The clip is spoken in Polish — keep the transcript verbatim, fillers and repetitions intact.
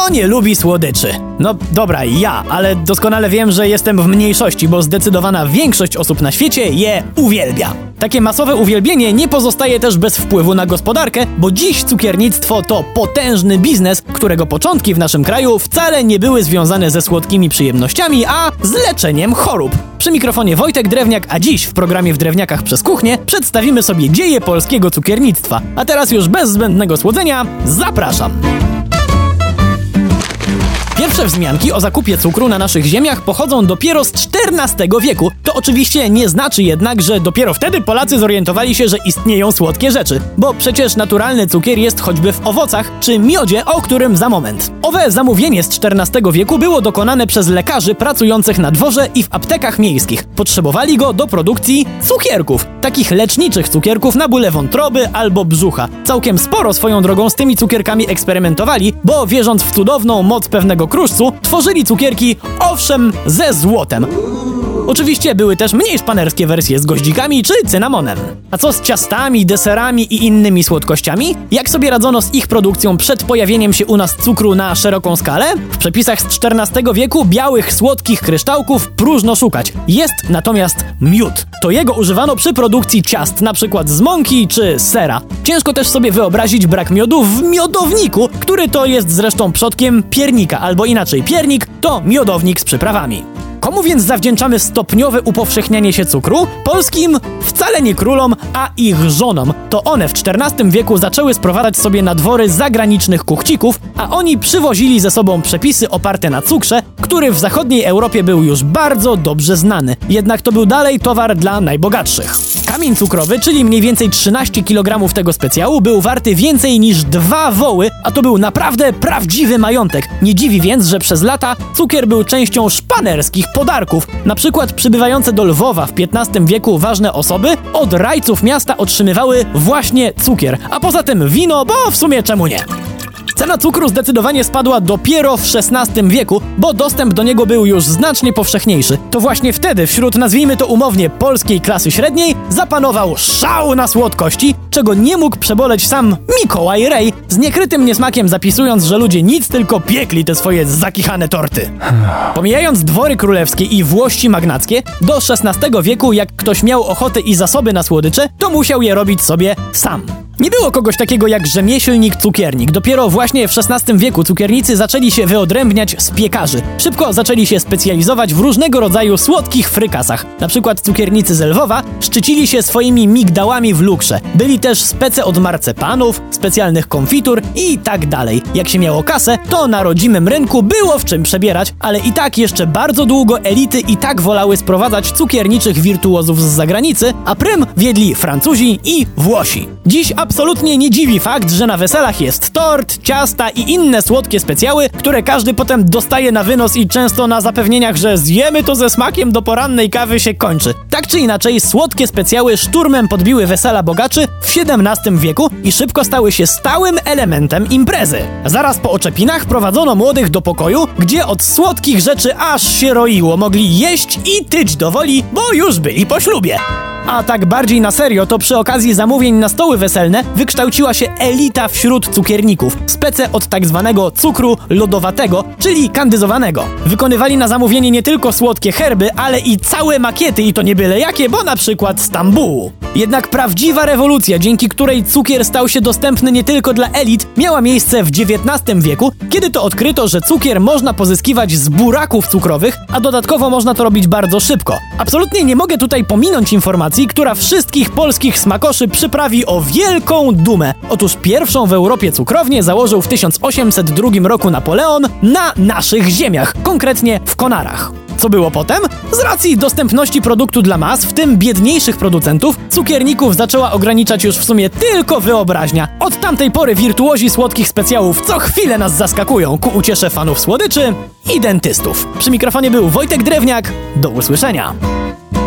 Kto nie lubi słodyczy? No dobra, ja, ale doskonale wiem, że jestem w mniejszości, bo zdecydowana większość osób na świecie je uwielbia. Takie masowe uwielbienie nie pozostaje też bez wpływu na gospodarkę, bo dziś cukiernictwo to potężny biznes, którego początki w naszym kraju wcale nie były związane ze słodkimi przyjemnościami, a z leczeniem chorób. Przy mikrofonie Wojtek Drewniak, a dziś w programie W Drewniakach przez kuchnię przedstawimy sobie dzieje polskiego cukiernictwa. A teraz już bez zbędnego słodzenia, zapraszam! Pierwsze wzmianki o zakupie cukru na naszych ziemiach pochodzą dopiero z czternastego wieku. To oczywiście nie znaczy jednak, że dopiero wtedy Polacy zorientowali się, że istnieją słodkie rzeczy, bo przecież naturalny cukier jest choćby w owocach czy miodzie, o którym za moment. Owe zamówienie z czternastego wieku było dokonane przez lekarzy pracujących na dworze i w aptekach miejskich. Potrzebowali go do produkcji cukierków, takich leczniczych cukierków na bóle wątroby albo brzucha. Całkiem sporo swoją drogą z tymi cukierkami eksperymentowali, bo wierząc w cudowną moc pewnego kruszcu, tworzyli cukierki, owszem, ze złotem. Oczywiście były też mniej szpanerskie wersje z goździkami czy cynamonem. A co z ciastami, deserami i innymi słodkościami? Jak sobie radzono z ich produkcją przed pojawieniem się u nas cukru na szeroką skalę? W przepisach z czternastego wieku białych, słodkich kryształków próżno szukać. Jest natomiast miód. To jego używano przy produkcji ciast, na przykład z mąki czy sera. Ciężko też sobie wyobrazić brak miodu w miodowniku, który to jest zresztą przodkiem piernika, albo inaczej, piernik to miodownik z przyprawami. Komu więc zawdzięczamy stopniowe upowszechnianie się cukru? Polskim wcale nie królom, a ich żonom. To one w czternastym wieku zaczęły sprowadzać sobie na dwory zagranicznych kuchcików, a oni przywozili ze sobą przepisy oparte na cukrze, który w zachodniej Europie był już bardzo dobrze znany. Jednak to był dalej towar dla najbogatszych. Kamień cukrowy, czyli mniej więcej trzynaście kilogramów tego specjału, był warty więcej niż dwa woły, a to był naprawdę prawdziwy majątek. Nie dziwi więc, że przez lata cukier był częścią szpanerskich podarków. Na przykład przybywające do Lwowa w piętnastym wieku ważne osoby od rajców miasta otrzymywały właśnie cukier, a poza tym wino, bo w sumie czemu nie? Cena cukru zdecydowanie spadła dopiero w szesnastym wieku, bo dostęp do niego był już znacznie powszechniejszy. To właśnie wtedy wśród, nazwijmy to umownie, polskiej klasy średniej zapanował szał na słodkości, czego nie mógł przeboleć sam Mikołaj Rej, z niekrytym niesmakiem zapisując, że ludzie nic tylko piekli te swoje zakichane torty. Pomijając dwory królewskie i włości magnackie, do szesnastego wieku jak ktoś miał ochotę i zasoby na słodycze, to musiał je robić sobie sam. Nie było kogoś takiego jak rzemieślnik-cukiernik. Dopiero właśnie w szesnastym wieku cukiernicy zaczęli się wyodrębniać z piekarzy. Szybko zaczęli się specjalizować w różnego rodzaju słodkich frykasach. Na przykład cukiernicy z Lwowa szczycili się swoimi migdałami w lukrze. Byli też spece od marcepanów, specjalnych konfitur i tak dalej. Jak się miało kasę, to na rodzimym rynku było w czym przebierać, ale i tak jeszcze bardzo długo elity i tak wolały sprowadzać cukierniczych wirtuozów z zagranicy, a prym wiedli Francuzi i Włosi. Dziś absolutnie nie dziwi fakt, że na weselach jest tort, ciasta i inne słodkie specjały, które każdy potem dostaje na wynos i często na zapewnieniach, że zjemy to ze smakiem do porannej kawy się kończy. Tak czy inaczej, słodkie specjały szturmem podbiły wesela bogaczy w siedemnastym wieku i szybko stały się stałym elementem imprezy. Zaraz po oczepinach prowadzono młodych do pokoju, gdzie od słodkich rzeczy aż się roiło. Mogli jeść i tyć do woli, bo już byli po ślubie. A tak bardziej na serio, to przy okazji zamówień na stoły weselne wykształciła się elita wśród cukierników. Spece od tak zwanego cukru lodowatego, czyli kandyzowanego. Wykonywali na zamówienie nie tylko słodkie herby, ale i całe makiety i to nie byle jakie, bo na przykład z Stambułu. Jednak prawdziwa rewolucja, dzięki której cukier stał się dostępny nie tylko dla elit, miała miejsce w dziewiętnastym wieku, kiedy to odkryto, że cukier można pozyskiwać z buraków cukrowych, a dodatkowo można to robić bardzo szybko. Absolutnie nie mogę tutaj pominąć informacji, która wszystkich polskich smakoszy przyprawi o wielką dumę. Otóż pierwszą w Europie cukrownię założył w tysiąc osiemset drugim roku Napoleon na naszych ziemiach, konkretnie w Konarach. Co było potem? Z racji dostępności produktu dla mas, w tym biedniejszych producentów, cukierników zaczęła ograniczać już w sumie tylko wyobraźnia. Od tamtej pory wirtuozi słodkich specjałów co chwilę nas zaskakują ku uciesze fanów słodyczy i dentystów. Przy mikrofonie był Wojtek Drewniak. Do usłyszenia.